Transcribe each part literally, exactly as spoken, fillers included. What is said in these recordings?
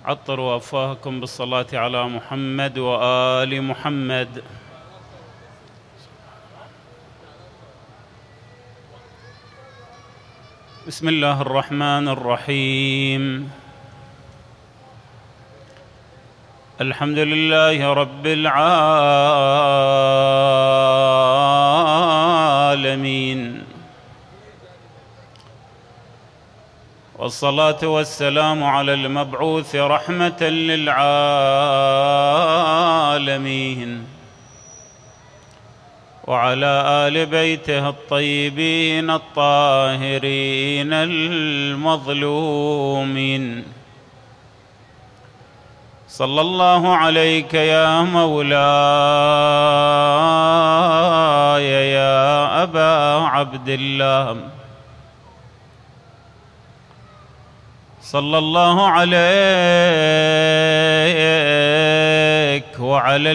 عطروا أفواهكم بالصلاة على محمد وآل محمد. بسم الله الرحمن الرحيم. الحمد لله رب العالمين، والصلاة والسلام على المبعوث رحمة للعالمين وعلى آل بيته الطيبين الطاهرين المظلومين. صلى الله عليك يا مولاي يا أبا عبد الله، صلى الله عليك وعلى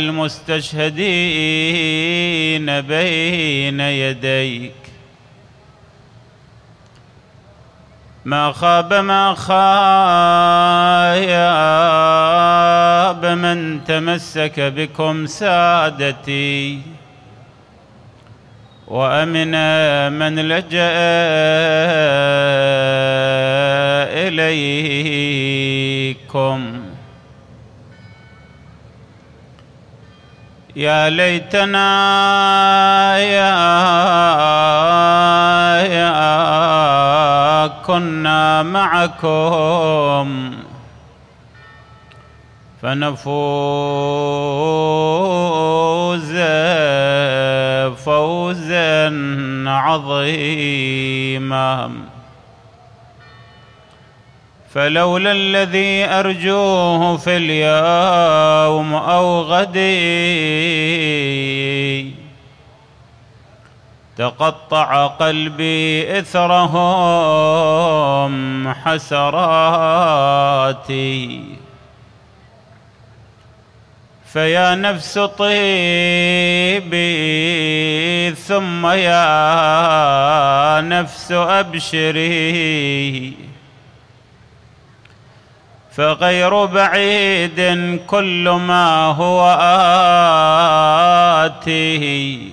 المستشهدين بين يديك. ما خاب ما خاب من تمسك بكم سادتي، وأمن من لجأ إليكم. يا ليتنا يا, يا كنا معكم فنفوز فوزا عظيما. فلولا الذي أرجوه في اليوم أو غدي تقطع قلبي إثرهم حسراتي. فيا نفس طيبي ثم يا نفس أبشري، فغير بعيد كل ما هو آتيه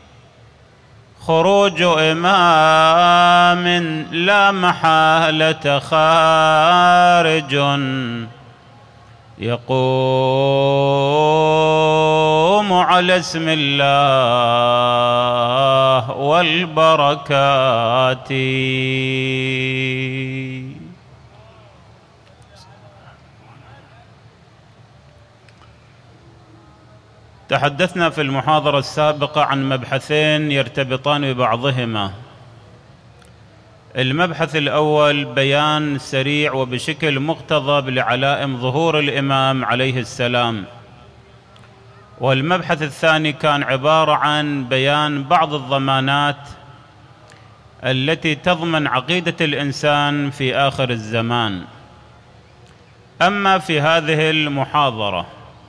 خروج إمام لا محالة خارج يقوم على اسم الله والبركات. تحدثنا في المحاضرة السابقة عن مبحثين يرتبطان ببعضهما. المبحث الأول بيان سريع وبشكل مقتضب لعلائم ظهور الإمام عليه السلام، والمبحث الثاني كان عبارة عن بيان بعض الضمانات التي تضمن عقيدة الإنسان في آخر الزمان. أما في هذه المحاضرة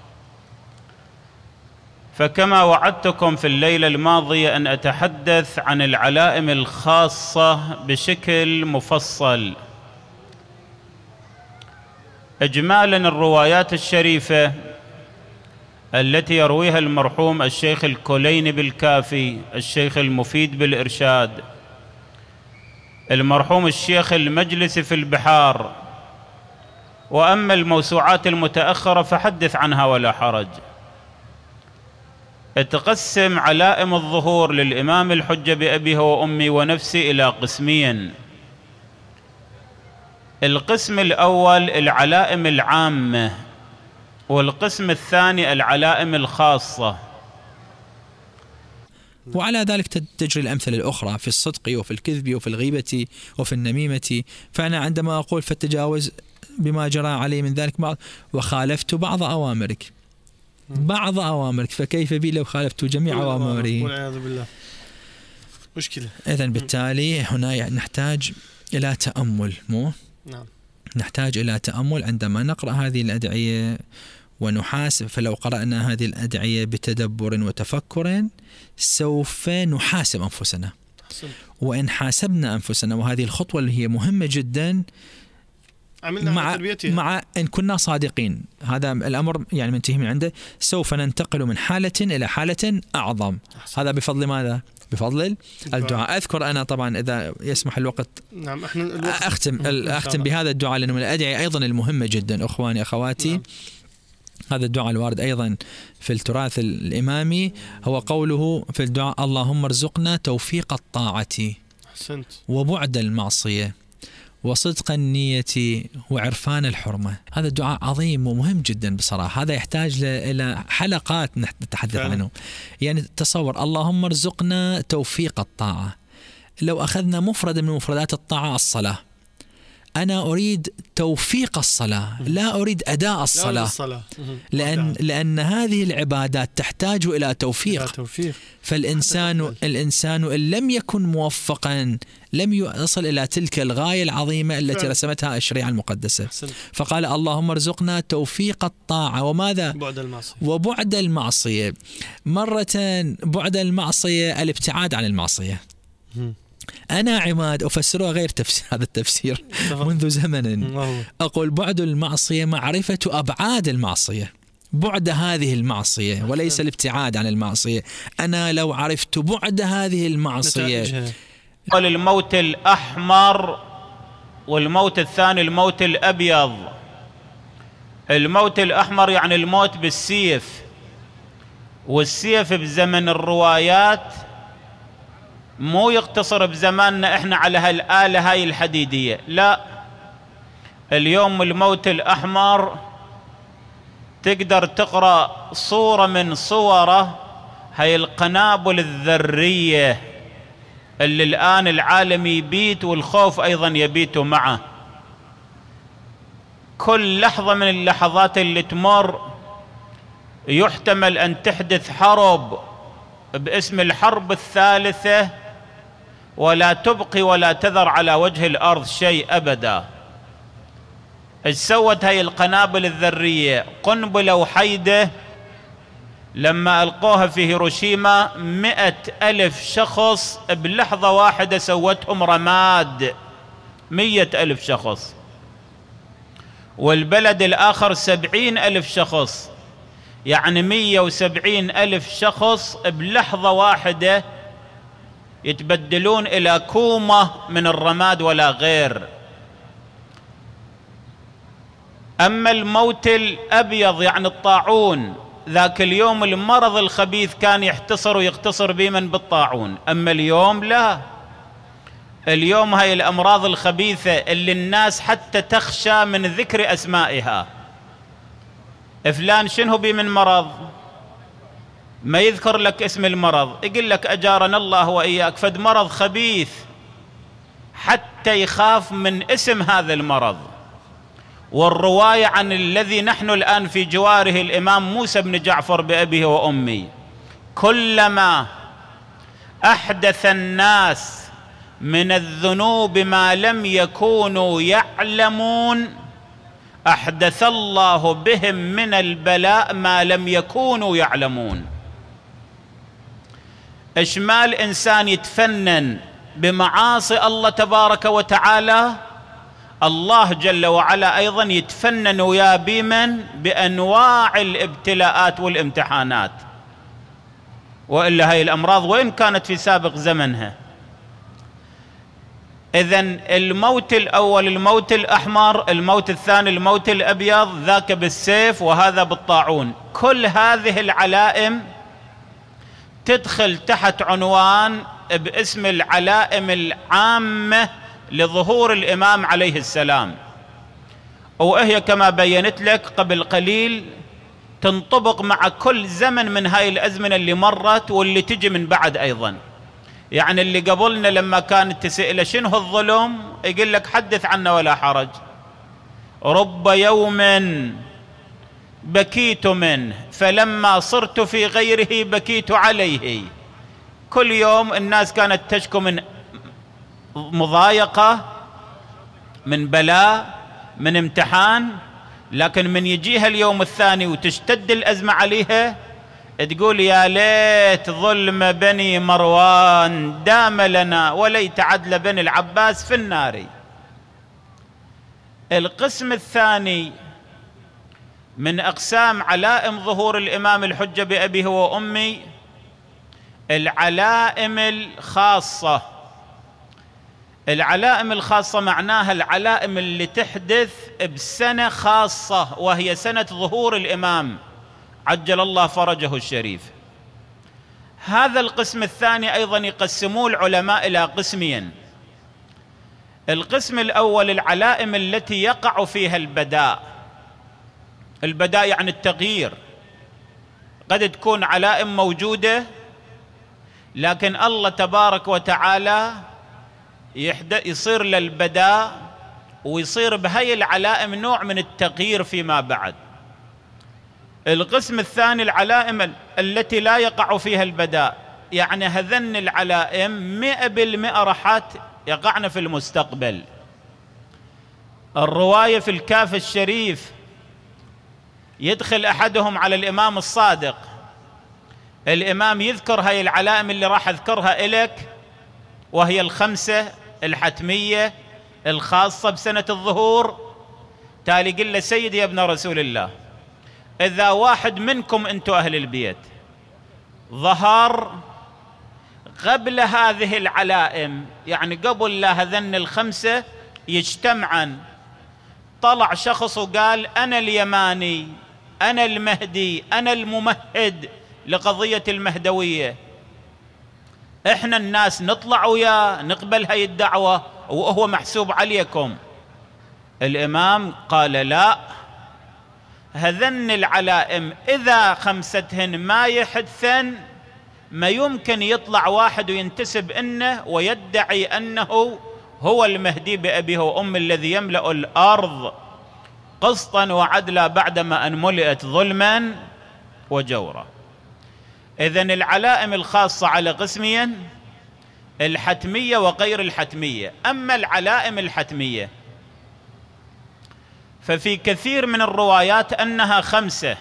فكما وعدتكم في الليلة الماضية أن أتحدث عن العلائم الخاصة بشكل مفصل. إجمالاً الروايات الشريفة التي يرويها المرحوم الشيخ الكليني بالكافي، الشيخ المفيد بالإرشاد، المرحوم الشيخ المجلسي في البحار، وأما الموسوعات المتأخرة فحدث عنها ولا حرج. تقسم علائم الظهور للإمام الحجة بأبيه وأمي ونفسي إلى قسمين. القسم الأول العلائم العامة، والقسم الثاني العلائم الخاصة. وعلى ذلك تجري الأمثلة الأخرى في الصدق وفي الكذب وفي الغيبة وفي النميمة. فأنا عندما أقول فالتجاوز بما جرى عليه من ذلك بعض، وخالفت بعض أوامرك بعض أوامرك، فكيف بي لو خالفت جميع أوامري؟ والعياذ بالله مشكلة. إذن بالتالي هنا نحتاج إلى تأمل، مو؟ نعم. نحتاج إلى تأمل عندما نقرأ هذه الأدعية ونحاسب. فلو قرأنا هذه الأدعية بتدبر وتفكر سوف نحاسب أنفسنا. وإن حاسبنا أنفسنا، وهذه الخطوة اللي هي مهمة جدا، مع, مع إن كنا صادقين. هذا الأمر يعني منتهي من عنده. سوف ننتقل من حالة إلى حالة أعظم. هذا بفضل ماذا؟ بفضل الدعاء. أذكر أنا طبعا إذا يسمح الوقت، نعم احنا الوقت أختم أختم بهذا الدعاء، لأنه من الأدعية أيضا المهمة جدا أخواني أخواتي. نعم. هذا الدعاء الوارد أيضا في التراث الإمامي هو قوله في الدعاء: اللهم ارزقنا توفيق الطاعة أحسنت وبعد المعصية وصدق النية وعرفان الحرمة. هذا الدعاء عظيم ومهم جدا بصراحة. هذا يحتاج إلى حلقات نتحدث عنه. يعني تصور اللهم ارزقنا توفيق الطاعة. لو أخذنا مفرد من مفردات الطاعة الصلاة، أنا أريد توفيق الصلاة، لا أريد أداء الصلاة، لأن لأن هذه العبادات تحتاج إلى توفيق. فالإنسان الإنسان إن لم يكن موفقا لم يصل إلى تلك الغاية العظيمة التي رسمتها الشريعة المقدسة. فقال اللهم ارزقنا توفيق الطاعة وماذا؟ بعد المعصية. وبعد المعصية. مرة بعد المعصية الابتعاد عن المعصية. أنا عماد أفسرها غير تفسير هذا التفسير منذ زمن. أقول بعد المعصية معرفة أبعاد المعصية، بعد هذه المعصية وليس الابتعاد عن المعصية. أنا لو عرفت بعد هذه المعصية. الموت الأحمر والموت الثاني الموت الأبيض. الموت الأحمر يعني الموت بالسيف، والسيف بزمن الروايات مو يقتصر بزماننا احنا على هالآلة هاي الحديدية، لا. اليوم الموت الأحمر تقدر تقرأ صورة من صوره، هاي القنابل الذرية اللي الآن العالم يبيت والخوف أيضا يبيت معه. كل لحظة من اللحظات اللي تمر يحتمل أن تحدث حرب باسم الحرب الثالثة، ولا تبقي ولا تذر على وجه الأرض شيء أبدا. ايش سوت هاي القنابل الذرية؟ قنبلة وحيدة لما ألقوها في هيروشيما مئة ألف شخص بلحظة واحدة سوتهم رماد، مئة ألف شخص. والبلد الآخر سبعين ألف شخص، يعني مئة وسبعين ألف شخص بلحظة واحدة يتبدلون إلى كومة من الرماد ولا غير. أما الموت الأبيض يعني الطاعون، ذاك اليوم المرض الخبيث كان يحتصر ويقتصر بمن؟ بالطاعون. أما اليوم لا، اليوم هاي الأمراض الخبيثة اللي الناس حتى تخشى من ذكر أسمائها. فلان شنو بي من مرض؟ ما يذكر لك اسم المرض، يقول لك أجارنا الله وإياك، فد مرض خبيث حتى يخاف من اسم هذا المرض. والرواية عن الذي نحن الآن في جواره الإمام موسى بن جعفر بأبيه وأمي، كلما أحدث الناس من الذنوب ما لم يكونوا يعلمون أحدث الله بهم من البلاء ما لم يكونوا يعلمون. إشمال إنسان يتفنن بمعاصي الله تبارك وتعالى، الله جل وعلا أيضا يتفنن ويا بمن؟ بأنواع الابتلاءات والامتحانات. وإلا هاي الأمراض وين كانت في سابق زمنها؟ إذن الموت الأول الموت الأحمر، الموت الثاني الموت الأبيض، ذاك بالسيف وهذا بالطاعون. كل هذه العلائم تدخل تحت عنوان باسم العلائم العامة لظهور الإمام عليه السلام، وهي كما بينت لك قبل قليل تنطبق مع كل زمن من هاي الأزمنة اللي مرت واللي تجي من بعد أيضا. يعني اللي قبلنا لما كانت تسأله شنو الظلم يقول لك حدث عنه ولا حرج. رب يوم بكيت منه فلما صرت في غيره بكيت عليه. كل يوم الناس كانت تشكو من مضايقة، من بلاء، من امتحان، لكن من يجيها اليوم الثاني وتشتد الأزمة عليها تقول يا ليت ظلم بني مروان دام لنا وليت عدل بني العباس في النار. القسم الثاني من أقسام علائم ظهور الإمام الحجة بأبيه وأمي العلائم الخاصة. العلائم الخاصة معناها العلائم اللي تحدث بسنة خاصة، وهي سنة ظهور الإمام عجل الله فرجه الشريف. هذا القسم الثاني أيضا يقسموه العلماء إلى قسمين. القسم الأول العلائم التي يقع فيها البداء. البداء يعني التغيير، قد تكون علائم موجودة لكن الله تبارك وتعالى يصير للبداء ويصير بهاي العلائم نوع من التغيير فيما بعد. القسم الثاني العلائم التي لا يقع فيها البداء، يعني هذن العلائم مئة بالمئة راح يقعن في المستقبل. الرواية في الكاف الشريف يدخل أحدهم على الإمام الصادق، الإمام يذكر هاي العلائم اللي راح أذكرها إليك، وهي الخمسة الحتمية الخاصة بسنة الظهور. تالي قل له سيدي يا ابن رسول الله، إذا واحد منكم أنتم أهل البيت ظهر قبل هذه العلائم، يعني قبل لا هذن الخمسة يجتمعن، طلع شخص وقال أنا اليماني، أنا المهدي، أنا الممهد لقضية المهدوية، إحنا الناس نطلع وياه نقبل هاي الدعوة وهو محسوب عليكم. الإمام قال لا، هذن العلائم إذا خمستهن ما يحدثن ما يمكن يطلع واحد وينتسب إنه ويدعي أنه هو المهدي بأبيه وأمه الذي يملأ الأرض قسطا وعدلا بعدما أن ملئت ظلما وجورا. إذن العلائم الخاصة على قسمين، الحتمية وغير الحتمية. أما العلائم الحتمية ففي كثير من الروايات أنها خمسة.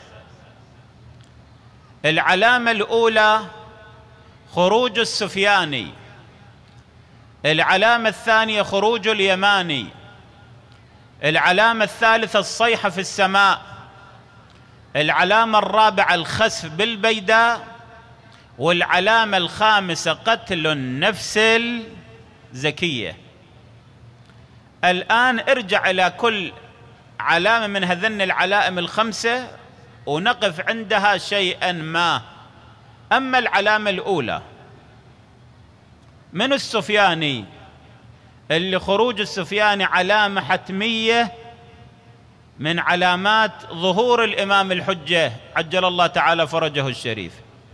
العلامة الأولى خروج السفياني، العلامة الثانية خروج اليماني، العلامة الثالثة الصيحة في السماء، العلامة الرابعة الخسف بالبيداء، والعلامة الخامسة قتل النفس الزكية. الآن ارجع إلى كل علامة من هذين العلائم الخمسة ونقف عندها شيئا ما. أما العلامة الأولى من السفياني، اللي خروج السفياني علامة حتمية من علامات ظهور الإمام الحجة عجل الله تعالى فرجه الشريف.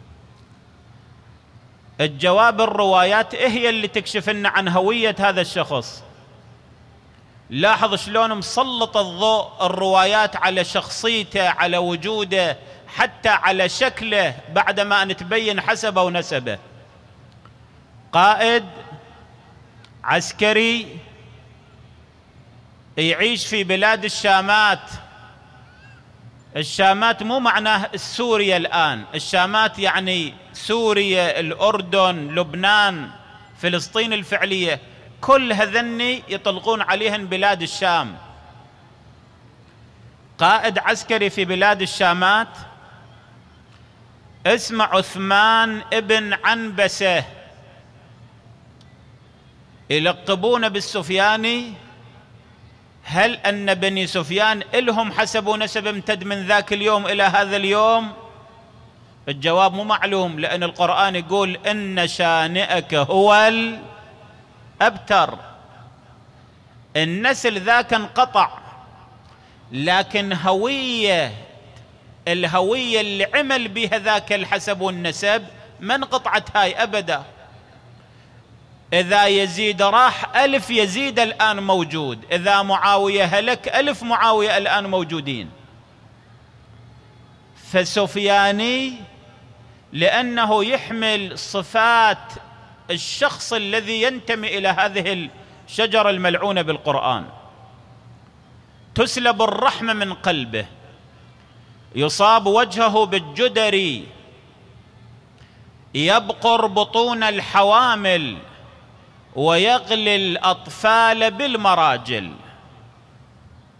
الجواب الروايات هي اللي تكشف لنا عن هوية هذا الشخص. لاحظ شلون مسلط الضوء الروايات على شخصيته، على وجوده، حتى على شكله بعدما أن تبين حسبه ونسبه. قائد عسكري يعيش في بلاد الشامات. الشامات مو معناه سوريا الآن، الشامات يعني سوريا، الأردن، لبنان، فلسطين الفعلية، كل هذني يطلقون عليهن بلاد الشام. قائد عسكري في بلاد الشامات اسمه عثمان ابن عنبسة، يلقبون بالسفياني. هل أن بني سفيان إلهم حسب ونسب امتد من ذاك اليوم إلى هذا اليوم؟ الجواب مو معلوم، لأن القرآن يقول إن شانئك هو الأبتر. النسل ذاك انقطع، لكن هوية الهوية اللي عمل بها ذاك الحسب والنسب ما انقطعت هاي أبدا. إذا يزيد راح ألف يزيد الآن موجود، إذا معاوية هلك ألف معاوية الآن موجودين. فسفياني لأنه يحمل صفات الشخص الذي ينتمي إلى هذه الشجرة الملعونة بالقرآن. تسلب الرحمة من قلبه، يصاب وجهه بالجدري، يبقر بطون الحوامل، ويغلي الأطفال بالمراجل.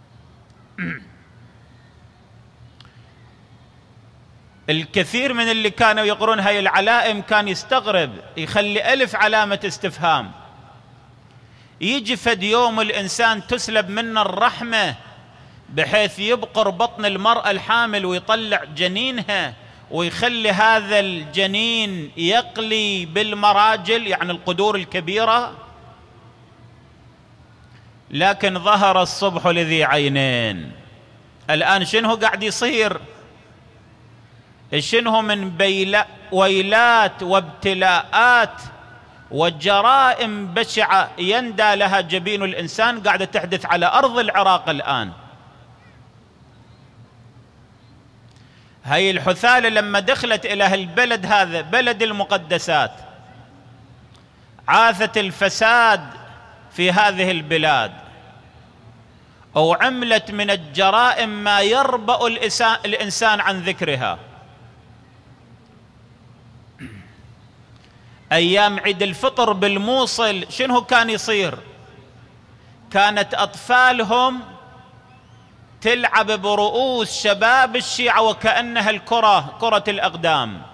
الكثير من اللي كانوا يقرون هاي العلائم كان يستغرب، يخلي ألف علامة استفهام. يجي فد يوم الإنسان تسلب منه الرحمة بحيث يبقر بطن المرأة الحامل ويطلع جنينها ويخلي هذا الجنين يقلي بالمراجل، يعني القدور الكبيرة. لكن ظهر الصبح لذي عينين. الآن شنو قاعد يصير؟ شنو من بيلا ويلات وابتلاءات وجرائم بشعة يندى لها جبين الإنسان قاعدة تحدث على أرض العراق الآن. هاي الحثالة لما دخلت إلى البلد هذا بلد المقدسات عاثت الفساد في هذه البلاد، أو عملت من الجرائم ما يربأ الإنسان عن ذكرها. أيام عيد الفطر بالموصل شنو كان يصير؟ كانت أطفالهم تلعب برؤوس شباب الشيعة وكأنها الكرة كرة الأقدام.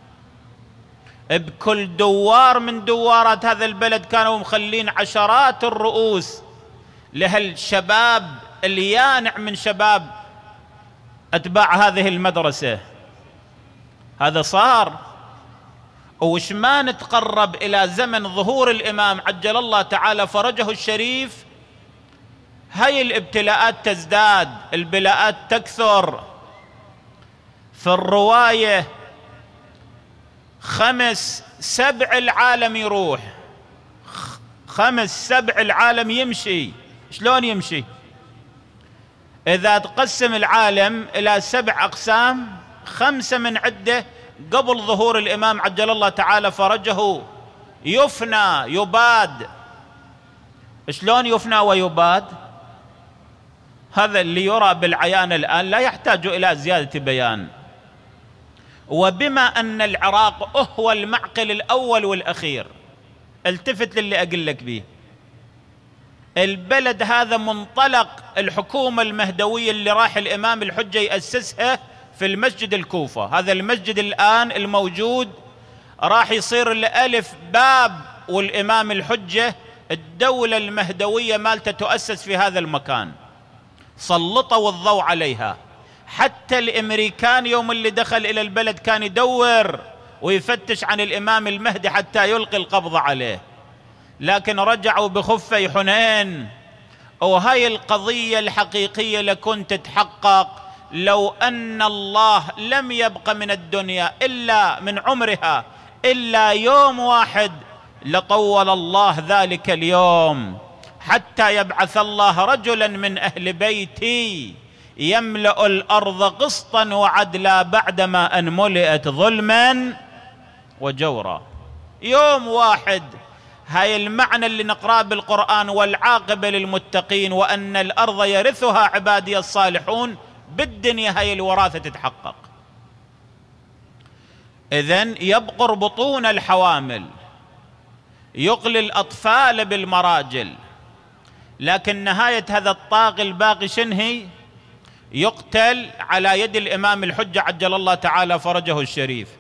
بكل دوار من دوارات هذا البلد كانوا مخلين عشرات الرؤوس لهالشباب اليانع من شباب أتباع هذه المدرسة. هذا صار. وش ما نتقرب إلى زمن ظهور الإمام عجل الله تعالى فرجه الشريف، هاي الابتلاءات تزداد، البلاءات تكثر. في الرواية خمس سبع العالم يروح، خمس سبع العالم يمشي. شلون يمشي؟ إذا تقسم العالم إلى سبع أقسام، خمسة من عدة قبل ظهور الإمام عجل الله تعالى فرجه يفنى يباد. شلون يفنى ويباد؟ هذا اللي يرى بالعيان الآن لا يحتاج إلى زيادة بيان. وبما أن العراق هو المعقل الأول والأخير، التفت للي أقول لك به. البلد هذا منطلق الحكومة المهدوية اللي راح الإمام الحجة يأسسها في المسجد الكوفة. هذا المسجد الآن الموجود راح يصير الألف باب، والإمام الحجة الدولة المهدوية مالته تؤسس في هذا المكان. سلطوا الضوء عليها. حتى الأمريكان يوم اللي دخل إلى البلد كان يدور ويفتش عن الإمام المهدي حتى يلقي القبض عليه، لكن رجعوا بخفي حنين. وهي القضية الحقيقية لكن تتحقق لو أن الله لم يبق من الدنيا إلا من عمرها إلا يوم واحد، لطول الله ذلك اليوم حتى يبعث الله رجلا من أهل بيتي يملأ الأرض قسطا وعدلا بعدما أن ملئت ظلما وجورا. يوم واحد. هاي المعنى اللي نقرأه بالقرآن، والعاقبة للمتقين، وأن الأرض يرثها عبادي الصالحون. بالدنيا هاي الوراثة تتحقق. إذن يبقر بطون الحوامل، يقلي الأطفال بالمراجل، لكن نهاية هذا الطاغي الباقي شنهي؟ يقتل على يد الإمام الحجة عجل الله تعالى فرجه الشريف.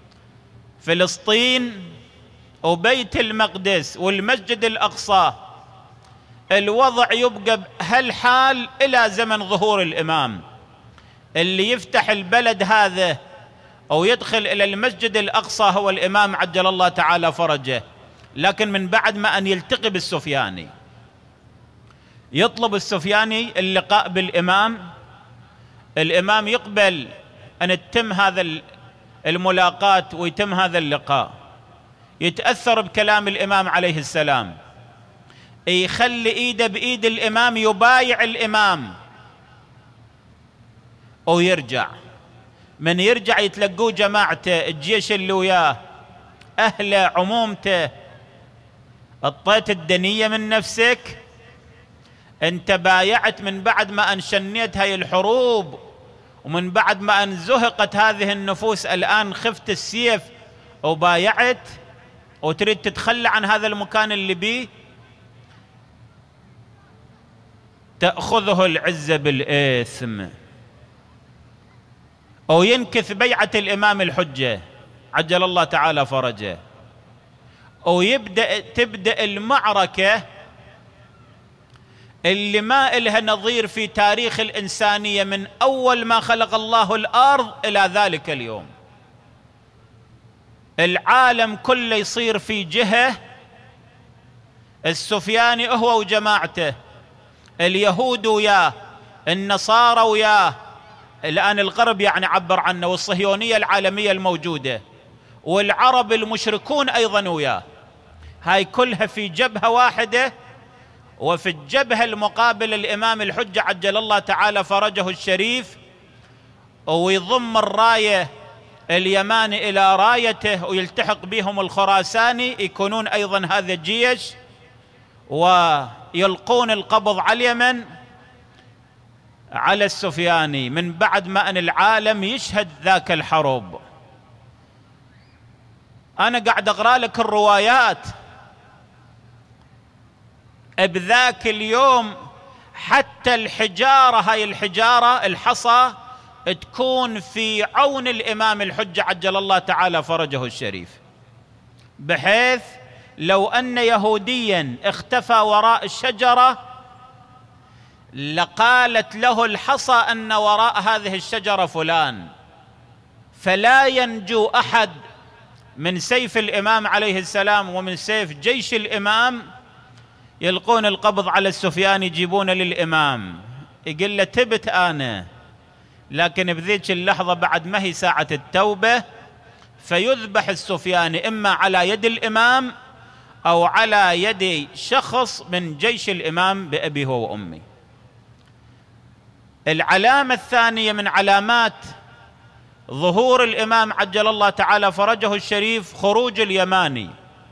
فلسطين وبيت المقدس والمسجد الأقصى الوضع يبقى بهالحال إلى زمن ظهور الإمام. اللي يفتح البلد هذا أو يدخل إلى المسجد الأقصى هو الإمام عجل الله تعالى فرجه، لكن من بعد ما أن يلتقي بالسفياني، يطلب السفياني اللقاء بالإمام، الإمام يقبل أن تتم هذا الملاقات ويتم هذا اللقاء، يتأثر بكلام الإمام عليه السلام، يخلي إيده بإيد الإمام، يبايع الإمام ويرجع. من يرجع يتلقوه جماعته، الجيش اللي وياه، أهله، عمومته. اطيت الدنية من نفسك؟ انت بايعت من بعد ما أن شنيت هاي الحروب، ومن بعد ما أن زهقت هذه النفوس الآن خفت السيف وبايعت وتريد تتخلى عن هذا المكان اللي بيه؟ تأخذه العزة بالإثم، أو ينكث بيعة الإمام الحجة عجل الله تعالى فرجه، أو يبدأ تبدأ المعركة اللي ما إلها نظير في تاريخ الإنسانية من أول ما خلق الله الأرض إلى ذلك اليوم. العالم كله يصير في جهة، السفياني هو وجماعته، اليهود وياه، النصارى وياه، الآن الغرب يعني عبر عنه، والصهيونية العالمية الموجودة، والعرب المشركون أيضا وياه. هاي كلها في جبهة واحدة، وفي الجبهة المقابلة الإمام الحجة عجل الله تعالى فرجه الشريف، ويضم الراية اليماني إلى رايته ويلتحق بهم الخراساني، يكونون أيضا هذا الجيش، ويلقون القبض على اليمن على السفياني من بعد ما أن العالم يشهد ذاك الحرب. أنا قاعد أقرأ لك الروايات، بذاك اليوم حتى الحجارة، هاي الحجارة الحصى تكون في عون الإمام الحجة عجل الله تعالى فرجه الشريف، بحيث لو أن يهوديا اختفى وراء الشجرة لقالت له الحصى أن وراء هذه الشجرة فلان، فلا ينجو أحد من سيف الإمام عليه السلام ومن سيف جيش الإمام. يلقون القبض على السفيان، يجيبون للإمام، يقول له تبت أنا، لكن بذيك اللحظة بعد ما هي ساعة التوبة، فيذبح السفياني إما على يد الإمام أو على يد شخص من جيش الإمام بأبيه وأمي. العلامة الثانية من علامات ظهور الإمام عجل الله تعالى فرجه الشريف خروج اليماني.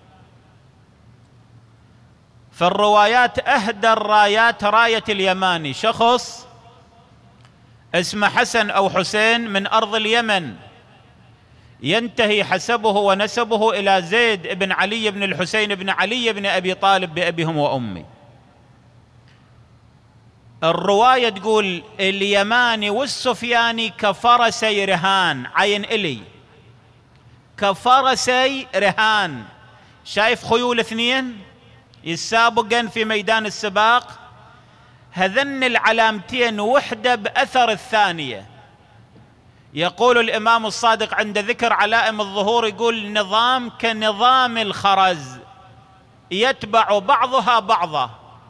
فالروايات أهدى الرايات راية اليماني شخص اسمه حسن أو حسين من أرض اليمن، ينتهي حسبه ونسبه إلى زيد بن علي بن الحسين بن علي بن أبي طالب بأبيهم وأمي. الرواية تقول اليماني والسفياني كفرسي رهان، عين إلي كفرسي رهان، شايف خيول اثنين يسابقن في ميدان السباق، هذن العلامتين وحدة بأثر الثانية. يقول الإمام الصادق عند ذكر علائم الظهور، يقول نظام كنظام الخرز يتبع بعضها بعضا.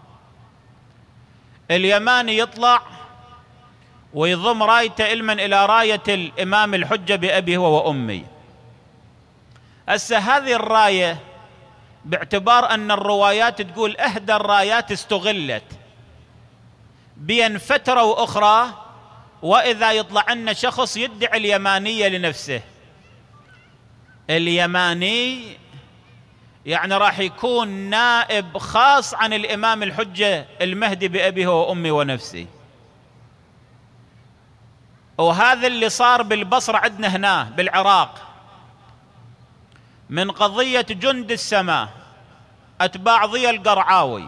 اليماني يطلع ويضم رايته علما إلى راية الإمام الحجة بأبيه وأمي. هسه هذه الراية باعتبار أن الروايات تقول إحدى الرايات استغلت بين فترة وأخرى، وإذا يطلع لنا شخص يدعي اليمانية لنفسه، اليماني يعني راح يكون نائب خاص عن الإمام الحجة المهدي بأبيه وأمي ونفسي. وهذا اللي صار بالبصرة عندنا هنا بالعراق من قضية جند السماء أتباع ضياء القرعاوي،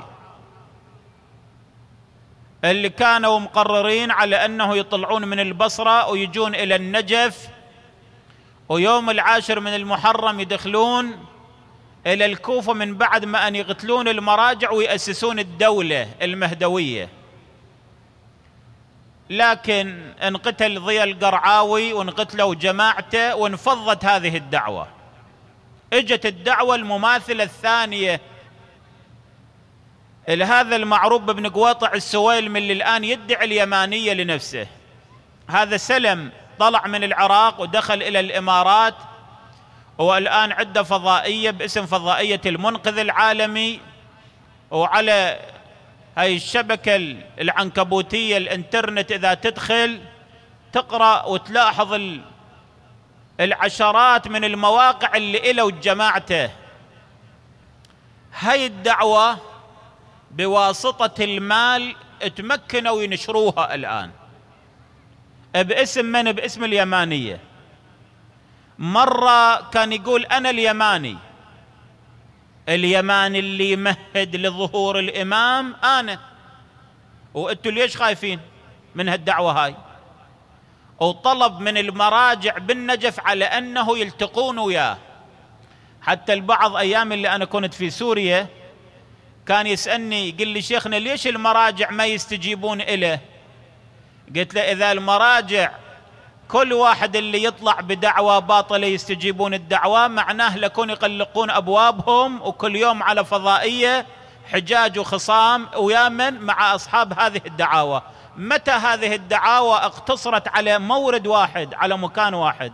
اللي كانوا مقررين على أنه يطلعون من البصرة ويجون إلى النجف، ويوم العاشر من المحرم يدخلون إلى الكوفة من بعد ما أن يقتلون المراجع ويأسسون الدولة المهدوية. لكن انقتل ضياء القرعاوي وانقتلوا جماعته وانفضت هذه الدعوة. اجت الدعوة المماثلة الثانية لهذا المعروف بن قواطع السويلم اللي الآن يدعي اليمانية لنفسه. هذا سلم طلع من العراق ودخل إلى الإمارات، والآن عنده فضائية باسم فضائية المنقذ العالمي، وعلى هاي الشبكة العنكبوتية الانترنت إذا تدخل تقرأ وتلاحظ العشرات من المواقع اللي إله وجماعته. هاي الدعوة بواسطة المال تمكنوا ينشروها الآن باسم من؟ باسم اليمانية. مرة كان يقول أنا اليماني، اليماني اللي يمهد لظهور الإمام أنا، وأنتوا ليش خايفين من هالدعوة هاي؟ وطلب من المراجع بالنجف على أنه يلتقون وياه. حتى البعض أيام اللي أنا كنت في سوريا كان يسألني، يقول لي شيخنا ليش المراجع ما يستجيبون إله؟ قلت له إذا المراجع كل واحد اللي يطلع بدعوة باطلة يستجيبون الدعوة، معناه لكون يقلقون أبوابهم وكل يوم على فضائية حجاج وخصام ويامن مع أصحاب هذه الدعاوى. متى هذه الدعاوى اقتصرت على مورد واحد، على مكان واحد؟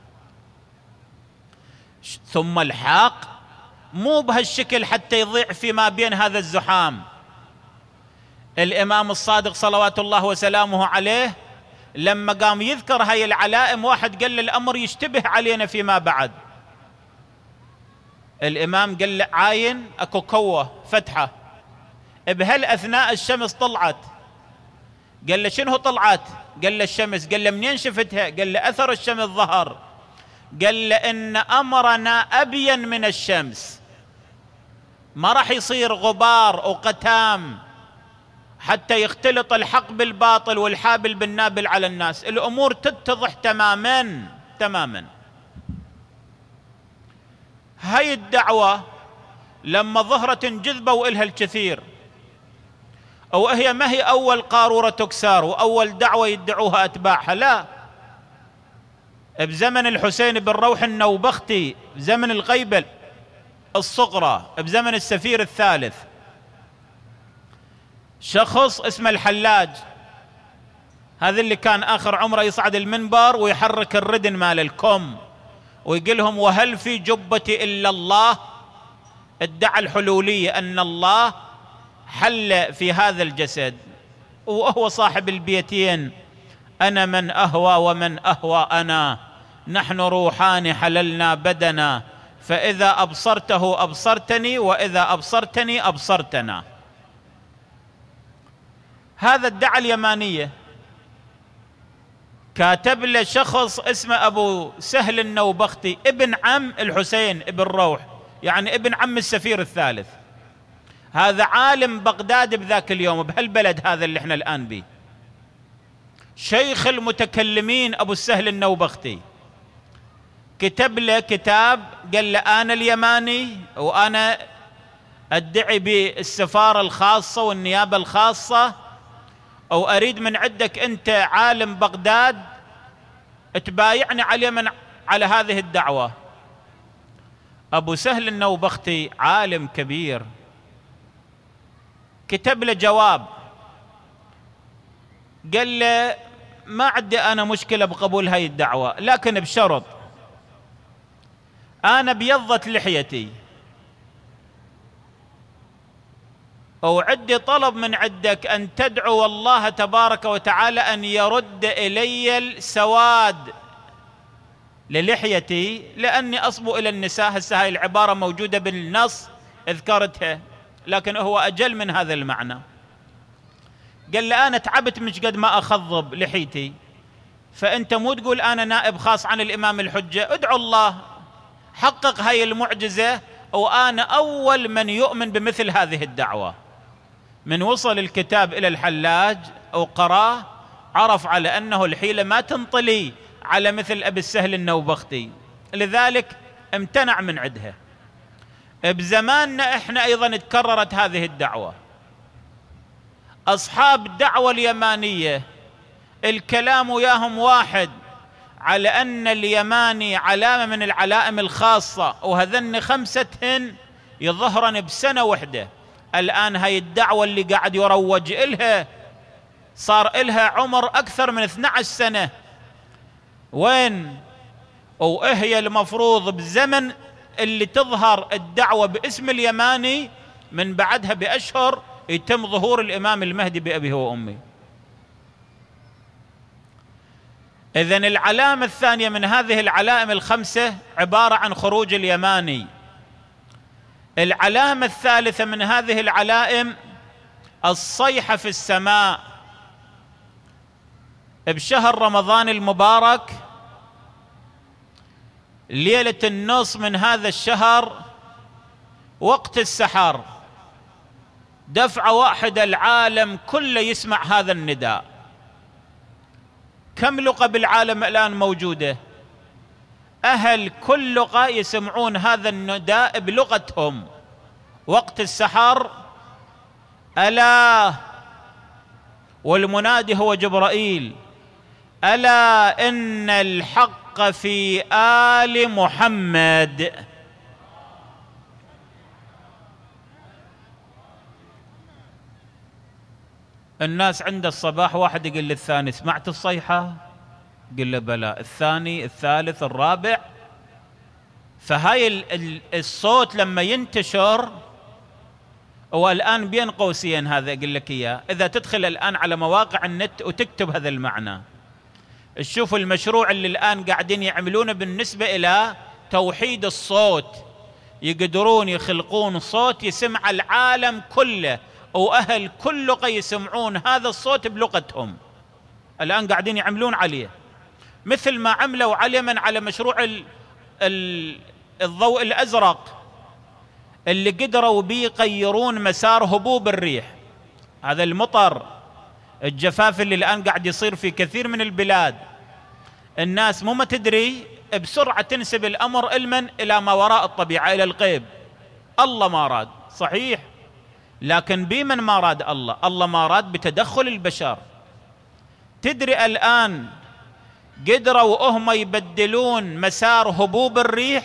ثم الحاق مو بهالشكل حتى يضيع فيما بين هذا الزحام. الإمام الصادق صلوات الله وسلامه عليه لما قام يذكر هاي العلائم، واحد قال له الأمر يشتبه علينا فيما بعد. الإمام قال له عاين أكو كوة فتحة بهالأثناء الشمس طلعت. قال له شنو طلعت؟ قال له الشمس. قال له منين شفتها؟ قال له أثر الشمس ظهر. قال له إن أمرنا أبين من الشمس، ما راح يصير غبار وقتام حتى يختلط الحق بالباطل والحابل بالنابل على الناس. الأمور تتضح تماما تماما. هاي الدعوة لما ظهرت انجذبوا إلها الكثير، أو هي ما هي أول قارورة تكسر وأول دعوة يدعوها أتباعها، لا. بزمن الحسين بن روح النوبختي، بزمن الغيبة الصغرى، بزمن السفير الثالث، شخص اسمه الحلاج، هذا اللي كان آخر عمره يصعد المنبر ويحرك الردن مال الكم ويقول لهم وهل في جبتي إلا الله. ادعى الحلولية أن الله حل في هذا الجسد، وهو صاحب البيتين أنا من أهوى ومن أهوى أنا، نحن روحان حللنا بدنا، فإذا أبصرته أبصرتني وإذا أبصرتني أبصرتنا. هذا ادعى اليمانية. كاتب له شخص اسمه أبو سهل النوبختي، ابن عم الحسين ابن روح، يعني ابن عم السفير الثالث. هذا عالم بغداد بذاك اليوم، بهالبلد هذا اللي احنا الآن به، شيخ المتكلمين أبو السهل النوبختي. كتب له كتاب قال له أنا اليماني وأنا أدعي بالسفارة الخاصة والنيابة الخاصة، أو أريد من عندك أنت عالم بغداد تبايعني على من على هذه الدعوة. أبو سهل النوبختي عالم كبير، كتب له جواب قال له ما عندي أنا مشكلة بقبول هاي الدعوة، لكن بشرط أنا بيضت لحيتي وعندي طلب من عندك أن تدعو الله تبارك وتعالى أن يرد إلي السواد للحيتي، لأني أصبو إلى النساء. هسه هاي العبارة موجودة بالنص اذكرتها، لكن هو أجل من هذا المعنى. قال لي أنا تعبت مش قد ما أخضب لحيتي، فأنت مو تقول أنا نائب خاص عن الإمام الحجة، ادعو الله حقق هاي المعجزة وأنا أول من يؤمن بمثل هذه الدعوة. من وصل الكتاب إلى الحلاج وقراه عرف على أنه الحيلة ما تنطلي على مثل أبي السهل النوبختي، لذلك امتنع من عدها. بزماننا احنا أيضا تكررت هذه الدعوة. أصحاب الدعوة اليمانية الكلام وياهم واحد على أن اليماني علامة من العلائم الخاصة، وهذن خمستهن يظهرن بسنة وحدة. الآن هاي الدعوة اللي قاعد يروج إلها صار إلها عمر أكثر من اثني عشر سنة. وين وهي المفروض بزمن اللي تظهر الدعوة باسم اليماني، من بعدها بأشهر يتم ظهور الإمام المهدي بأبيه وأمي. إذن العلامة الثانية من هذه العلائم الخمسة عبارة عن خروج اليماني. العلامة الثالثة من هذه العلائم الصيحة في السماء. بشهر رمضان المبارك ليلة النص من هذا الشهر وقت السحر دفعة واحدة العالم كله يسمع هذا النداء. كم لغة بالعالم الآن موجودة؟ أهل كل لغة يسمعون هذا النداء بلغتهم وقت السحر. ألا، والمنادي هو جبرائيل، ألا إن الحق في آل محمد. الناس عند الصباح واحد يقول للثاني سمعت الصيحة؟ قل له بلى. الثاني، الثالث، الرابع. فهاي الصوت لما ينتشر، والآن بين قوسين هذا أقول لك إياه، إذا تدخل الآن على مواقع النت وتكتب هذا المعنى، تشوفوا المشروع اللي الآن قاعدين يعملونه بالنسبة إلى توحيد الصوت، يقدرون يخلقون صوت يسمع العالم كله وأهل كل لغة يسمعون هذا الصوت بلغتهم. الآن قاعدين يعملون عليه مثل ما عملوا عليه من على مشروع ال ال الضوء الأزرق اللي قدروا بيه يغيرون مسار هبوب الريح. هذا المطر، الجفاف اللي الآن قاعد يصير في كثير من البلاد، الناس مو ما تدري بسرعة تنسب الأمر علما إلى ما وراء الطبيعة، إلى الغيب. الله ما راد، صحيح، لكن بمن ما راد الله؟ الله ما راد بتدخل البشر. تدري الآن قدروا هم يبدلون مسار هبوب الريح.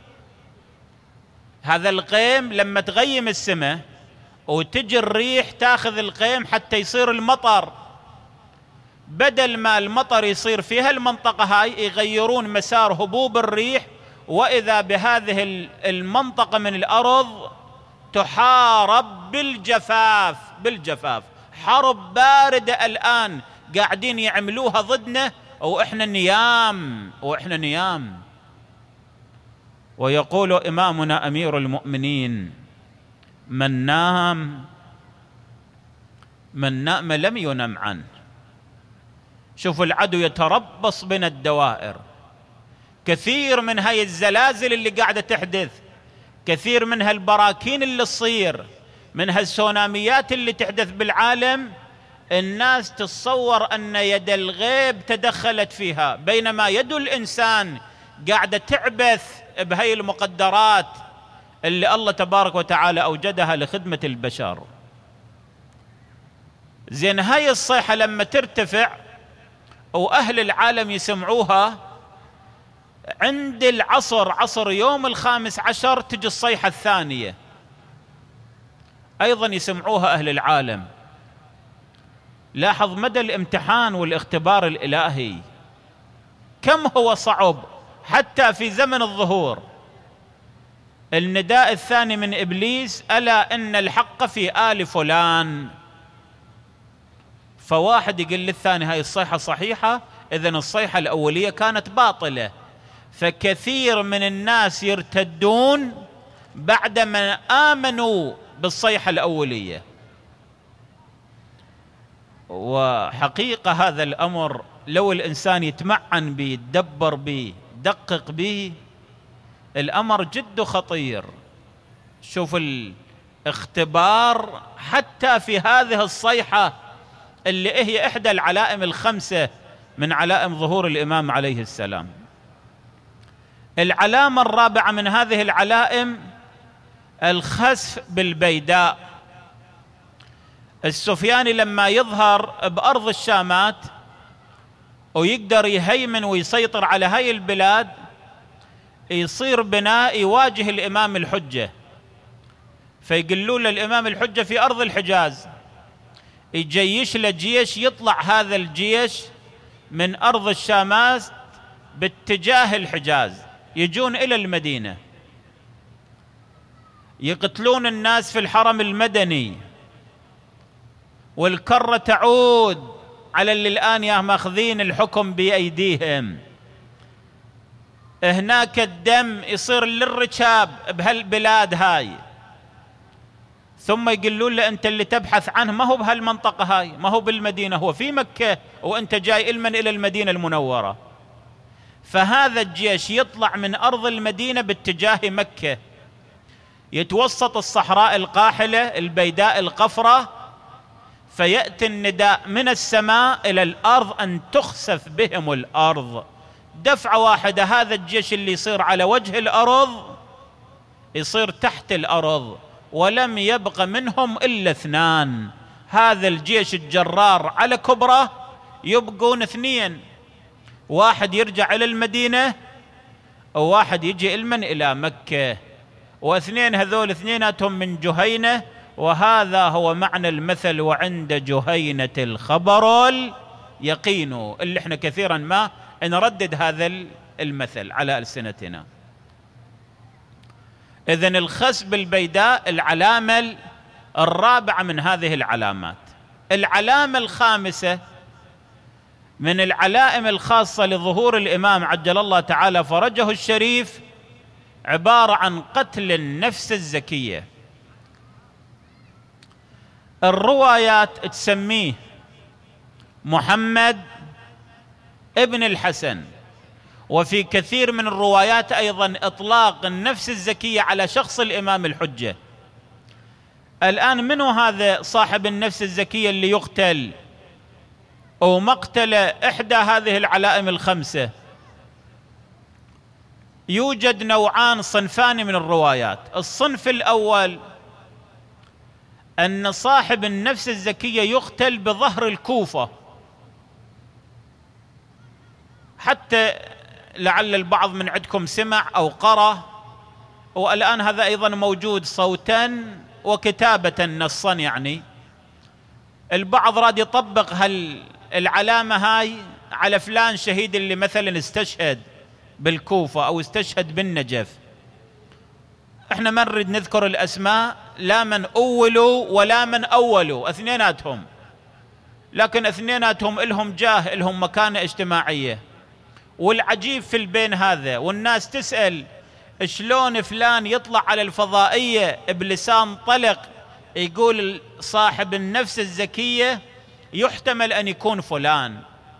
هذا الغيم لما تغيم السماء وتجي الريح تاخذ الغيم حتى يصير المطر، بدل ما المطر يصير في هالمنطقة هاي يغيرون مسار هبوب الريح، وإذا بهذه المنطقة من الأرض تحارب بالجفاف. بالجفاف حرب باردة الآن قاعدين يعملوها ضدنا، وإحنا نيام وإحنا نيام. ويقول إمامنا أمير المؤمنين: من نام من نام لم ينم عنه. شوفوا العدو يتربص بنا الدوائر. كثير من هاي الزلازل اللي قاعدة تحدث، كثير من هالبراكين اللي تصير، من هالسوناميات اللي تحدث بالعالم، الناس تتصور أن يد الغيب تدخلت فيها، بينما يد الإنسان قاعدة تعبث بهاي المقدرات اللي الله تبارك وتعالى أوجدها لخدمة البشر. زين، هاي الصيحة لما ترتفع وأهل العالم يسمعوها، عند العصر، عصر يوم الخامس عشر، تجي الصيحة الثانية أيضا يسمعوها أهل العالم. لاحظ مدى الامتحان والاختبار الإلهي، كم هو صعب حتى في زمن الظهور. النداء الثاني من إبليس: ألا إن الحق في آل فلان. فواحد يقول للثاني هاي الصيحة صحيحة، إذن الصيحة الأولية كانت باطلة. فكثير من الناس يرتدون بعدما آمنوا بالصيحة الأولية. وحقيقة هذا الأمر لو الإنسان يتمعن به، يتدبر به، يدقق به، الأمر جد خطير. شوف الاختبار حتى في هذه الصيحة اللي هي إحدى العلائم الخمسة من علائم ظهور الإمام عليه السلام. العلامة الرابعة من هذه العلائم الخسف بالبيداء. السفياني لما يظهر بأرض الشامات ويقدر يهيمن ويسيطر على هاي البلاد، يصير بناء يواجه الإمام الحجة، فيقولون للإمام الحجة في أرض الحجاز، يجيش له جيش، يطلع هذا الجيش من أرض الشامات باتجاه الحجاز، يجون إلى المدينة، يقتلون الناس في الحرم المدني، والكرة تعود على اللي الآن يا ماخذين الحكم بأيديهم. هناك الدم يصير للركاب بهالبلاد هاي، ثم يقولون له أنت اللي تبحث عنه ما هو بهالمنطقة هاي، ما هو بالمدينة، هو في مكة، وأنت جاي إلمن إلى المدينة المنورة. فهذا الجيش يطلع من أرض المدينة باتجاه مكة، يتوسط الصحراء القاحلة البيداء القفرة، فيأتي النداء من السماء إلى الأرض أن تخسف بهم الأرض دفعة واحدة. هذا الجيش اللي يصير على وجه الأرض يصير تحت الأرض، ولم يبق منهم إلا اثنان. هذا الجيش الجرار على كبره يبقون اثنين، واحد يرجع إلى المدينة وواحد يجي المن إلى مكة، واثنين هذول اثنيناتهم من جهينة. وهذا هو معنى المثل: وعند جهينة الخبر اليقين، اللي احنا كثيرا ما نردد هذا المثل على ألسنتنا. إذن الخسف البيداء العلامة الرابعة من هذه العلامات. العلامة الخامسة من العلائم الخاصة لظهور الإمام عجل الله تعالى فرجه الشريف عبارة عن قتل النفس الزكية. الروايات تسميه محمد ابن الحسن، وفي كثير من الروايات أيضا إطلاق النفس الزكية على شخص الإمام الحجة. الآن من هذا صاحب النفس الزكية اللي يقتل أو مقتل إحدى هذه العلائم الخمسة؟ يوجد نوعان صنفان من الروايات. الصنف الأول أن صاحب النفس الزكية يقتل بظهر الكوفة، حتى لعل البعض من عندكم سمع أو قرأ، والآن هذا أيضا موجود صوتا وكتابة نصا. يعني البعض راد يطبق هل العلامة هاي على فلان شهيد اللي مثلا استشهد بالكوفة أو استشهد بالنجف. احنا ما نريد نذكر الأسماء، لا من أولوا ولا من أولوا، اثنيناتهم، لكن اثنيناتهم إلهم جاه، إلهم مكانة اجتماعية. والعجيب في البين هذا، والناس تسأل شلون فلان يطلع على الفضائية بلسان طلق يقول صاحب النفس الزكية يحتمل أن يكون فلان؟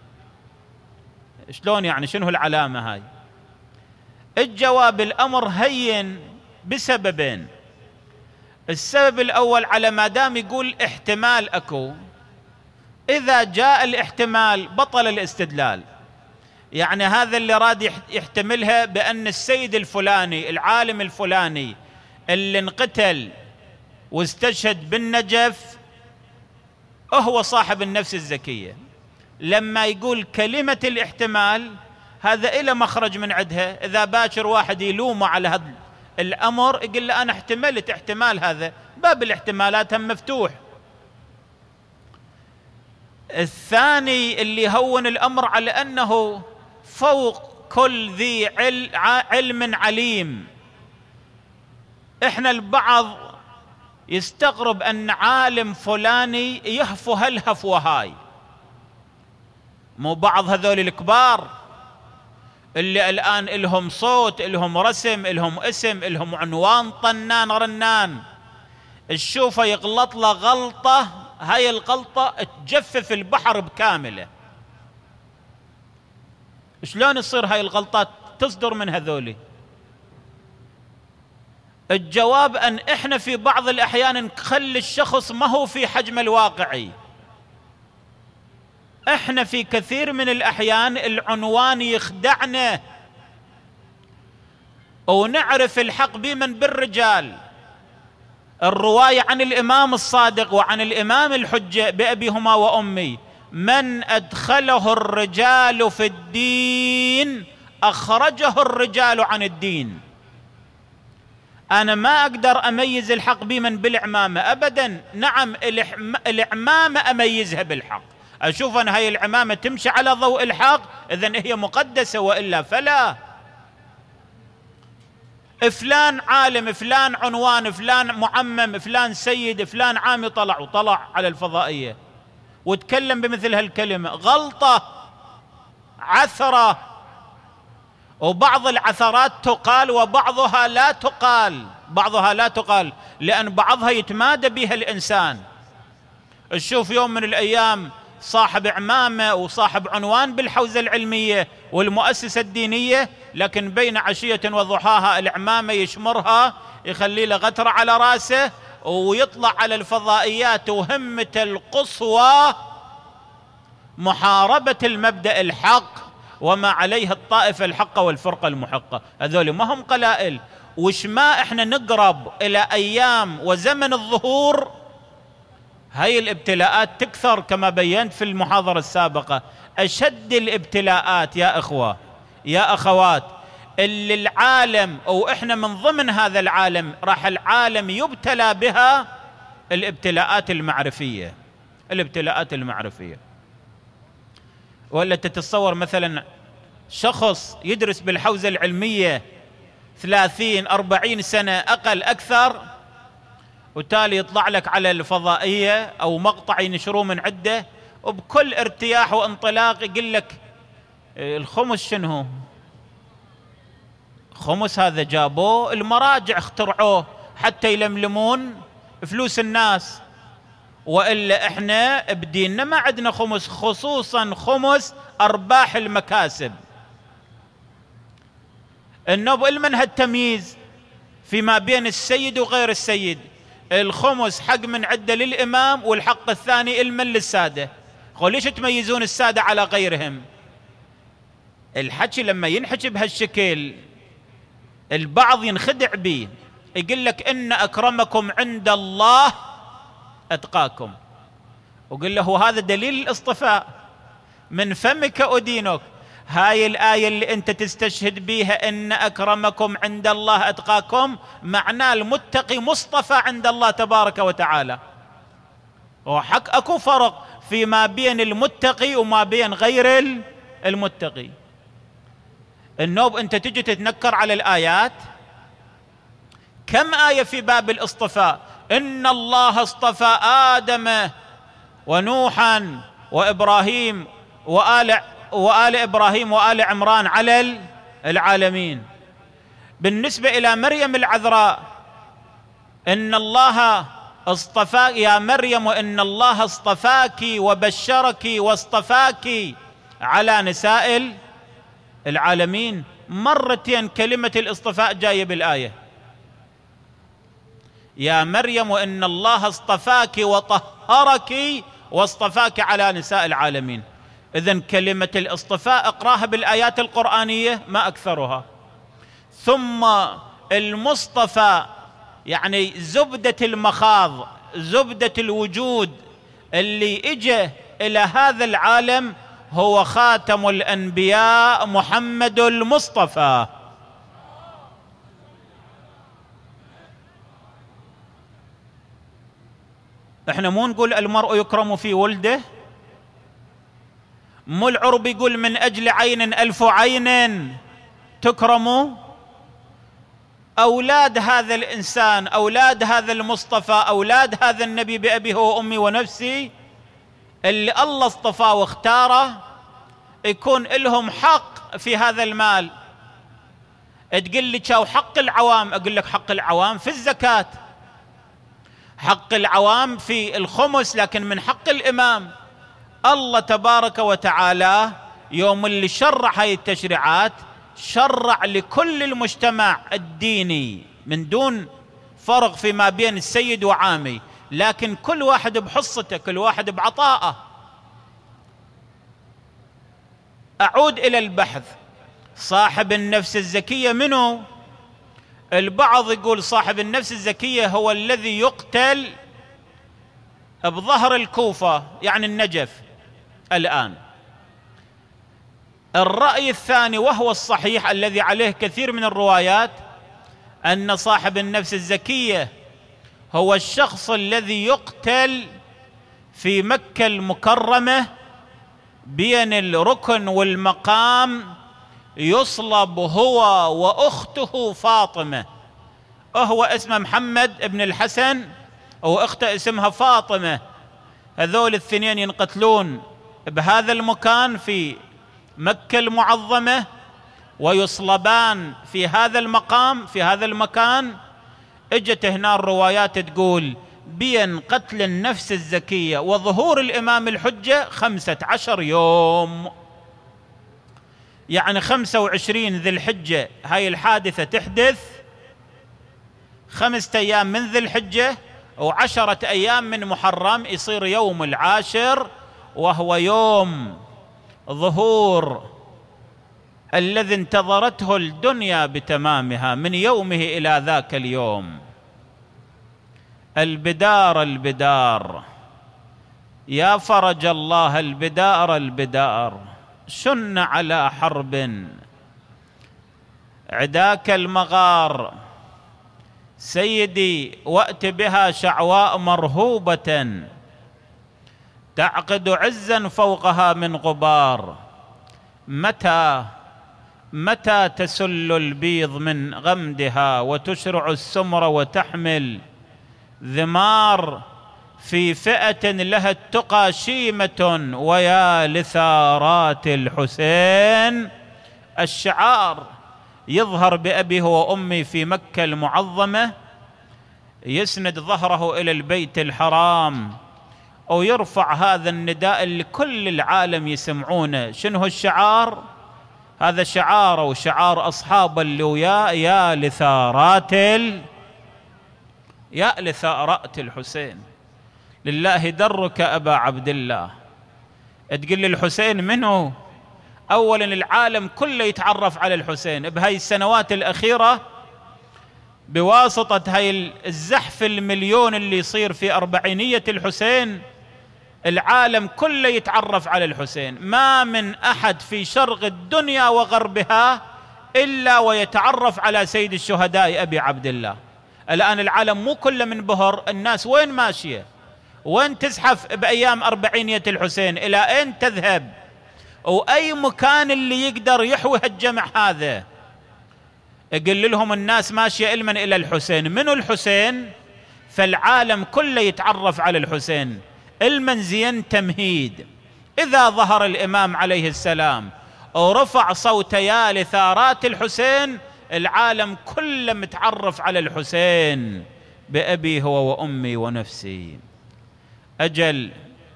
شلون يعني؟ شنو العلامة هاي؟ الجواب: الأمر هين بسببين. السبب الأول، على ما دام يقول احتمال أكو، إذا جاء الاحتمال بطل الاستدلال. يعني هذا اللي راد يحتملها بأن السيد الفلاني العالم الفلاني اللي انقتل واستشهد بالنجف هو صاحب النفس الزكية. لما يقول كلمة الاحتمال هذا إلى مخرج من عندها. إذا باكر واحد يلومه على هذا الأمر يقول له أنا احتملت احتمال، هذا باب الاحتمالات هم مفتوح. الثاني اللي هون الأمر على أنه فوق كل ذي علم عليم. إحنا البعض يستغرب أن عالم فلاني يهفو هالهفوة هاي. مو بعض هذول الكبار اللي الآن إلهم صوت، إلهم رسم، إلهم اسم، إلهم عنوان طنان رنان، الشوفة يغلط له غلطة، هاي الغلطة تجفف البحر بكامله. شلون يصير هاي الغلطات تصدر من هذولي؟ الجواب أن إحنا في بعض الأحيان نخلي الشخص ما هو في حجم الواقعي. إحنا في كثير من الأحيان العنوان يخدعنا ونعرف الحق بمن بالرجال. الرواية عن الإمام الصادق وعن الإمام الحجة بأبيهما وأمي: من أدخله الرجال في الدين أخرجه الرجال عن الدين. أنا ما أقدر أميز الحق بمن بالعمامة أبدا. نعم العمامة أميزها بالحق، أشوف أن هاي العمامة تمشي على ضوء الحق إذن هي مقدسة، وإلا فلا. فلان عالم، فلان عنوان، فلان معمم، فلان سيد، فلان عامي طلع وطلع على الفضائية وتكلم بمثل هالكلمة، غلطة عثرة. وبعض العثرات تقال وبعضها لا تقال، بعضها لا تقال لأن بعضها يتمادى بها الإنسان. تشوف يوم من الأيام صاحب عمامة وصاحب عنوان بالحوزة العلمية والمؤسسة الدينية، لكن بين عشية وضحاها العمامة يشمرها، يخلي له غترة على راسه، ويطلع على الفضائيات وهمته القصوى محاربة المبدأ الحق وما عليه الطائفة الحقة والفرقة المحقة. هذول ما هم قلائل. وش ما احنا نقرب الى ايام وزمن الظهور، هاي الابتلاءات تكثر كما بينت في المحاضرة السابقة. اشد الابتلاءات يا اخوة يا اخوات اللي العالم او احنا من ضمن هذا العالم راح العالم يبتلى بها، الابتلاءات المعرفية. الابتلاءات المعرفية. ولا تتصور مثلا شخص يدرس بالحوزة العلمية ثلاثين أربعين سنة أقل أكثر، وتالي يطلع لك على الفضائية أو مقطع ينشروه من عدة وبكل ارتياح وانطلاق يقول لك الخمس شنو؟ خمس هذا جابوه المراجع اخترعوه حتى يلملمون فلوس الناس، وإلا احنا بديننا ما عندنا خمس، خصوصا خمس أرباح المكاسب. النوب المن هالتمييز فيما بين السيد وغير السيد. الخمس حق من عدة للإمام والحق الثاني المن للسادة. قول ليش تميزون السادة على غيرهم؟ الحكي لما ينحكي بهالشكل البعض ينخدع به، يقول لك إن أكرمكم عند الله أتقاكم، وقل له هذا دليل الاصطفاء، من فمك أدينك. هاي الآية اللي أنت تستشهد بيها إن أكرمكم عند الله أتقاكم، معناه المتقي مصطفى عند الله تبارك وتعالى. وحق أكو فرق فيما بين المتقي وما بين غير المتقي. النوب أنت تجي تتنكر على الآيات، كم آية في باب الاصطفاء؟ إن الله اصطفى آدم ونوحا وإبراهيم وآل وآل إبراهيم وآل عمران على العالمين. بالنسبة إلى مريم العذراء، إن الله اصطفاك يا مريم وإن الله اصطفاك وبشرك واصطفاك على نساء العالمين. مرتين كلمة الاصطفاء جاية بالآية، يا مريم وإن الله اصطفاك وطهرك واصطفاك على نساء العالمين. إذن كلمة الاصطفاء اقراها بالآيات القرآنية ما أكثرها. ثم المصطفى يعني زبدة المخاض، زبدة الوجود اللي اجى إلى هذا العالم هو خاتم الأنبياء محمد المصطفى. احنا مو نقول المرء يكرم في ولده، مو العرب يقول من أجل عين ألف عين تكرم. أولاد هذا الإنسان، أولاد هذا المصطفى، أولاد هذا النبي بأبيه وأمي ونفسي اللي الله اصطفاه واختاره، يكون لهم حق في هذا المال. تقول لي شو حق العوام؟ أقول لك حق العوام في الزكاة، حق العوام في الخمس، لكن من حق الإمام. الله تبارك وتعالى يوم اللي شرع هاي التشريعات شرع لكل المجتمع الديني من دون فرق فيما بين السيد وعامي، لكن كل واحد بحصته، كل واحد بعطائه. أعود إلى البحث. صاحب النفس الزكية منه؟ البعض يقول صاحب النفس الزكية هو الذي يقتل بظهر الكوفة، يعني النجف الآن. الرأي الثاني وهو الصحيح الذي عليه كثير من الروايات، أن صاحب النفس الزكية هو الشخص الذي يقتل في مكة المكرمة بين الركن والمقام، يصلب هو وأخته فاطمة. هو اسمه محمد ابن الحسن وأخته اسمها فاطمة، هذول الاثنين ينقتلون بهذا المكان في مكة المعظمة ويصلبان في هذا المقام في هذا المكان. اجت هنا الروايات تقول بين قتل النفس الزكية وظهور الإمام الحجة خمسة عشر يوم. يعني خمسة وعشرين ذي الحجة هاي الحادثة تحدث، خمسة أيام من ذي الحجة وعشرة أيام من محرم، يصير يوم العاشر وهو يوم ظهور الذي انتظرته الدنيا بتمامها من يومه إلى ذاك اليوم. البدار البدار يا فرج الله، البدار البدار شن على حرب عداك المغار، سيدي وأت بها شعواء مرهوبة تعقد عزا فوقها من غبار. متى متى تسل البيض من غمدها وتشرع السمر وتحمل ذمار، في فئة لها التقى شيمة ويا لثارات الحسين الشعار. يظهر بأبيه وأمي في مكة المعظمة، يسند ظهره إلى البيت الحرام أو يرفع هذا النداء اللي كل العالم يسمعونه. شنو الشعار؟ هذا شعار وشعار أصحاب اللواء، يا لثارات ال... يا لثارات الحسين. لله درك أبا عبد الله. تقول لي الحسين منه؟ أولا العالم كله يتعرف على الحسين بهاي السنوات الأخيرة بواسطة هاي الزحف المليون اللي يصير في أربعينية الحسين. العالم كله يتعرف على الحسين، ما من أحد في شرق الدنيا وغربها إلا ويتعرف على سيد الشهداء أبي عبد الله. الآن العالم مو كله منبهر، الناس وين ماشية؟ وين تزحف بأيام أربعينية الحسين؟ إلى أين تذهب؟ وأي مكان اللي يقدر يحوي الجمع هذا؟ يقول لهم الناس ماشية علما إلى الحسين. منو الحسين؟ فالعالم كله يتعرف على الحسين. المنزين تمهيد، إذا ظهر الإمام عليه السلام ورفع صوت يا لثارات الحسين، العالم كله متعرف على الحسين بأبي هو وأمي ونفسي. أجل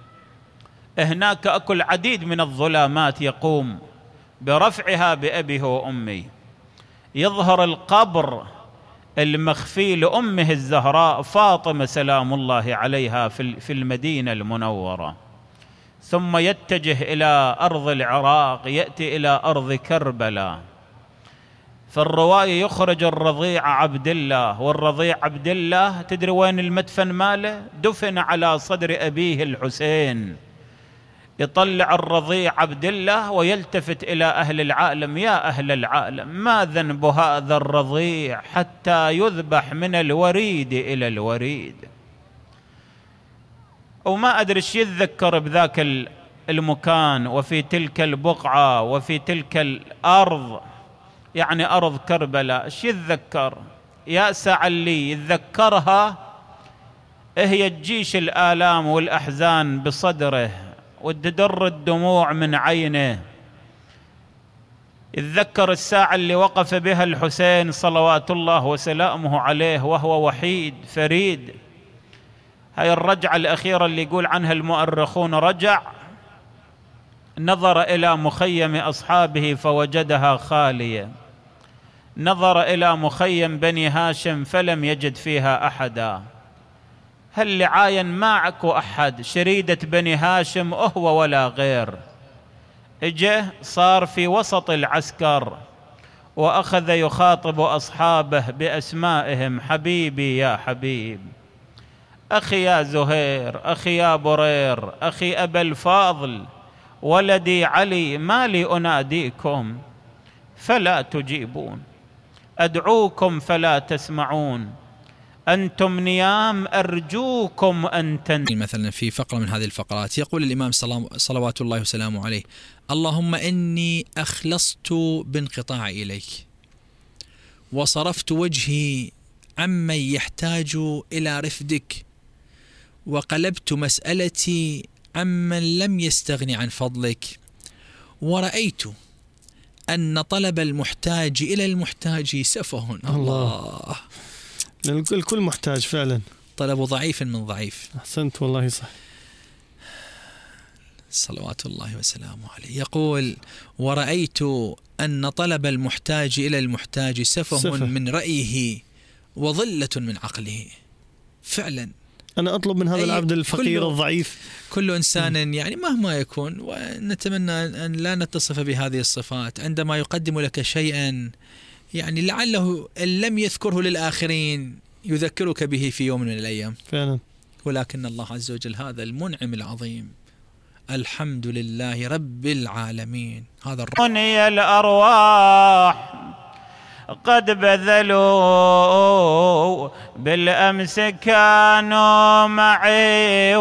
هناك أكو العديد من الظلامات يقوم برفعها بأبي هو وأمي. يظهر القبر المخفي لأمه الزهراء فاطمة سلام الله عليها في المدينة المنورة، ثم يتجه إلى أرض العراق، يأتي إلى أرض كربلاء. في الرواية يخرج الرضيع عبد الله، والرضيع عبد الله تدري وين المدفن ماله؟ دفن على صدر أبيه الحسين. يطلع الرضيع عبد الله ويلتفت إلى أهل العالم: يا أهل العالم، ما ذنب هذا الرضيع حتى يذبح من الوريد إلى الوريد؟ وما أدري ايش يتذكر بذاك المكان وفي تلك البقعة وفي تلك الأرض، يعني أرض كربلاء. ايش يتذكر؟ يا سعلي يتذكرها هي تجيش الآلام والأحزان بصدره وتدر الدموع من عينه. يتذكر الساعة اللي وقف بها الحسين صلوات الله وسلامه عليه وهو وحيد فريد. هاي الرجعة الأخيرة اللي يقول عنها المؤرخون رجع، نظر إلى مخيم أصحابه فوجدها خالية، نظر إلى مخيم بني هاشم فلم يجد فيها أحدا. هل لعاين معك أحد؟ شريدة بني هاشم أهو ولا غير. اجه صار في وسط العسكر وأخذ يخاطب أصحابه بأسمائهم: حبيبي يا حبيب، أخي يا زهير، أخي يا برير، أخي أبا الفاضل، ولدي علي، ما لي أناديكم فلا تجيبون، أدعوكم فلا تسمعون، أنتم نيام أرجوكم أن تنتهوا. مثلا في فقرة من هذه الفقرات يقول الإمام صلوات الله وسلامه عليه: اللهم إني أخلصت بانقطاع إليك، وصرفت وجهي عمن يحتاج إلى رفدك، وقلبت مسألتي عمن لم يستغن عن فضلك، ورأيت أن طلب المحتاج إلى المحتاج سفه. الله، الكل محتاج فعلا. طلب ضعيف من ضعيف. أحسنت والله صح. صلوات الله وسلامه عليه. يقول: ورأيت أن طلب المحتاج إلى المحتاج سفه, سفه من رأيه وظلة من عقله. فعلا أنا أطلب من هذا العبد الفقير الضعيف. كل إنسان يعني مهما يكون، ونتمنى أن لا نتصف بهذه الصفات، عندما يقدم لك شيئا يعني لعله إن لم يذكره للآخرين يذكرك به في يوم من الأيام فعلا. ولكن الله عز وجل هذا المنعم العظيم، الحمد لله رب العالمين. هذا الرب. الأرواح قد بذلوا بالأمس كانوا معي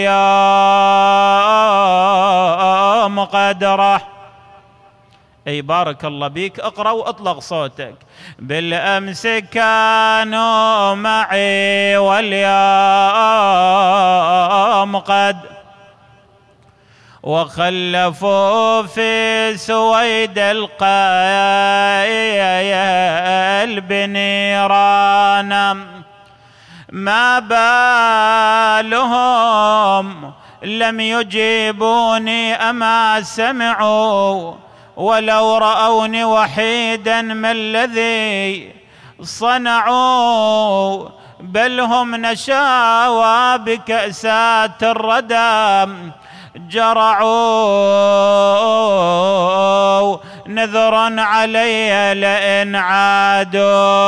واليوم قد راح. أي بارك الله بيك، اقرأ واطلق صوتك. بالأمس كانوا معي واليوم قد وخلفوا في سويد القلب نيرانا. ما بالهم لم يجيبوني أما سمعوا، ولو رأوني وحيدا ما الذي صنعوا. بل هم نشاوى بكأسات الردى جرعوا. نذر علي لئن عادوا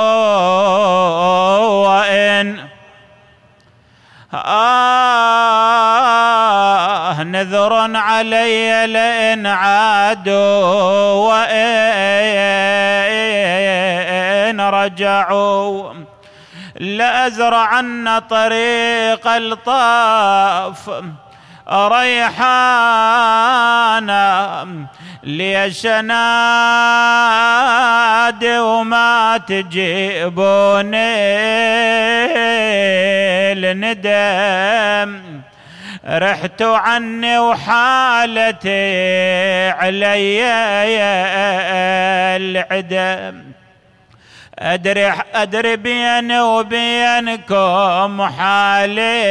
وإن آه نذر علي لئن عادوا وإن رجعوا. لأزرعن طريق الطاف ريحانا ليشناد وما تجيبوني الندم. رحت عني وحالتي علي العدم. أدري أدري بيني وبينكم حالي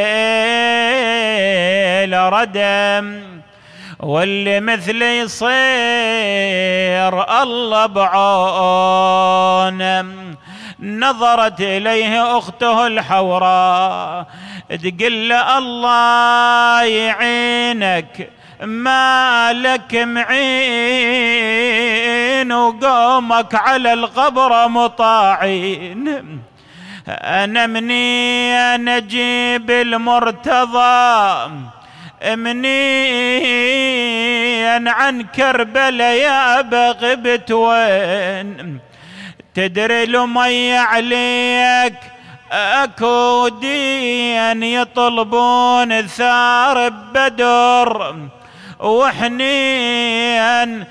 لردم، واللي مثلي يصير الله بعون. نظرت إليه أخته الحوراء تقول له: الله يعينك، ما لك معين وقومك على القبر مطاعين. أنا مني أنا أجيب المرتضى منين عن كربلاء يا بغبت وين. تدري لمي عليك أكو دين يطلبون ثار بدر، وحنين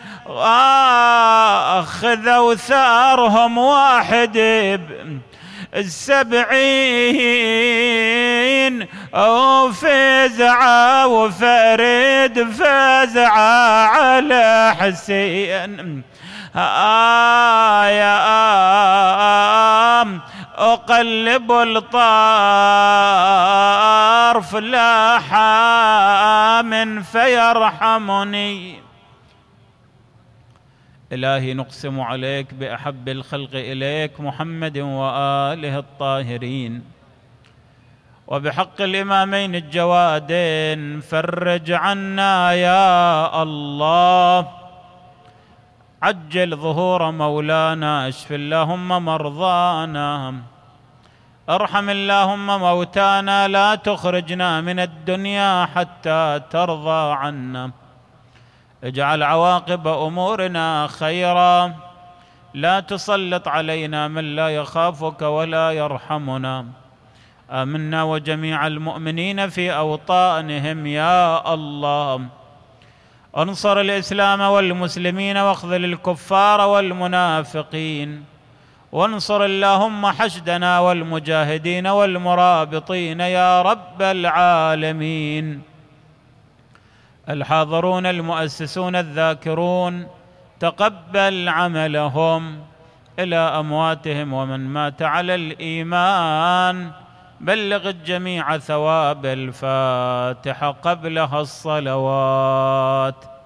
أخذوا ثارهم واحد السبعين. وفزعة وفريد فزعة على حسين. آه يا آم أقلب الطرف لا حام فيرحمني. إلهي نقسم عليك بأحب الخلق إليك محمد وآله الطاهرين، وبحق الإمامين الجوادين فرج عنا يا الله. عجل ظهور مولانا، اشف اللهم مرضانا، ارحم اللهم موتانا، لا تخرجنا من الدنيا حتى ترضى عنا. اجعل عواقب أمورنا خيرا، لا تسلط علينا من لا يخافك ولا يرحمنا. آمنا وجميع المؤمنين في أوطانهم يا الله. انصر الإسلام والمسلمين واخذل الكفار والمنافقين، وانصر اللهم حشدنا والمجاهدين والمرابطين يا رب العالمين. الحاضرون المؤسسون الذاكرون تقبل عملهم. إلى أمواتهم ومن مات على الإيمان بلغ الجميع ثواب الفاتحة قبلها الصلوات.